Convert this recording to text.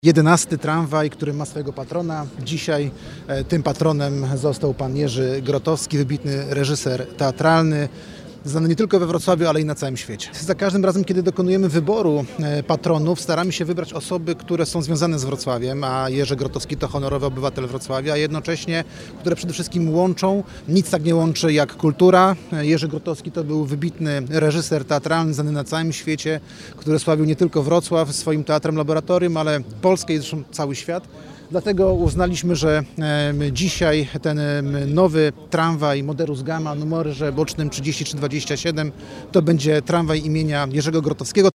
11. tramwaj, który ma swojego patrona. Dzisiaj tym patronem został pan Jerzy Grotowski, wybitny reżyser teatralny, znany nie tylko we Wrocławiu, ale i na całym świecie. Za każdym razem, kiedy dokonujemy wyboru patronów, staramy się wybrać osoby, które są związane z Wrocławiem, a Jerzy Grotowski to honorowy obywatel Wrocławia, a jednocześnie, które przede wszystkim łączą. Nic tak nie łączy jak kultura. Jerzy Grotowski to był wybitny reżyser teatralny, znany na całym świecie, który sławił nie tylko Wrocław swoim teatrem laboratorium, ale Polskę i zresztą cały świat. Dlatego uznaliśmy, że dzisiaj ten nowy tramwaj Moderus Gamma o numerze bocznym 3327 to będzie tramwaj imienia Jerzego Grotowskiego.